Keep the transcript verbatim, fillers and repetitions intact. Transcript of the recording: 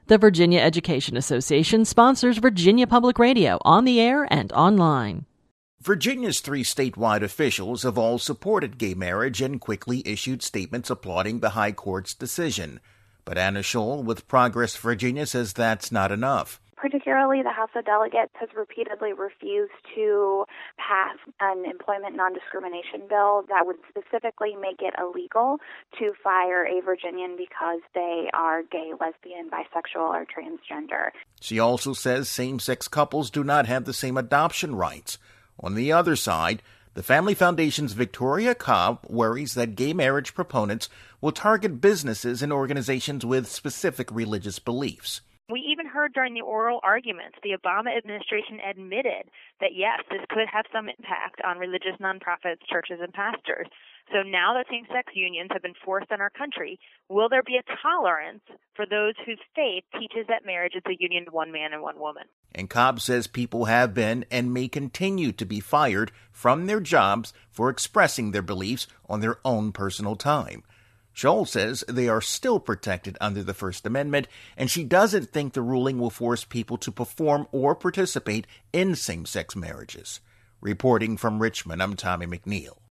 The Virginia Education Association sponsors Virginia Public Radio on the air and online. Virginia's three statewide officials have all supported gay marriage and quickly issued statements applauding the High Court's decision. But Anna Scholl with Progress Virginia says that's not enough. Particularly, the House of Delegates has repeatedly refused to pass an employment non-discrimination bill that would specifically make it illegal to fire a Virginian because they are gay, lesbian, bisexual, or transgender. She also says same-sex couples do not have the same adoption rights. On the other side, the Family Foundation's Victoria Cobb worries that gay marriage proponents will target businesses and organizations with specific religious beliefs. We even heard during the oral arguments, the Obama administration admitted that, yes, this could have some impact on religious nonprofits, churches, and pastors. So now that same-sex unions have been forced on our country, will there be a tolerance for those whose faith teaches that marriage is a union of one man and one woman? And Cobb says people have been and may continue to be fired from their jobs for expressing their beliefs on their own personal time. Scholl says they are still protected under the First Amendment, and she doesn't think the ruling will force people to perform or participate in same-sex marriages. Reporting from Richmond, I'm Tommy McNeil.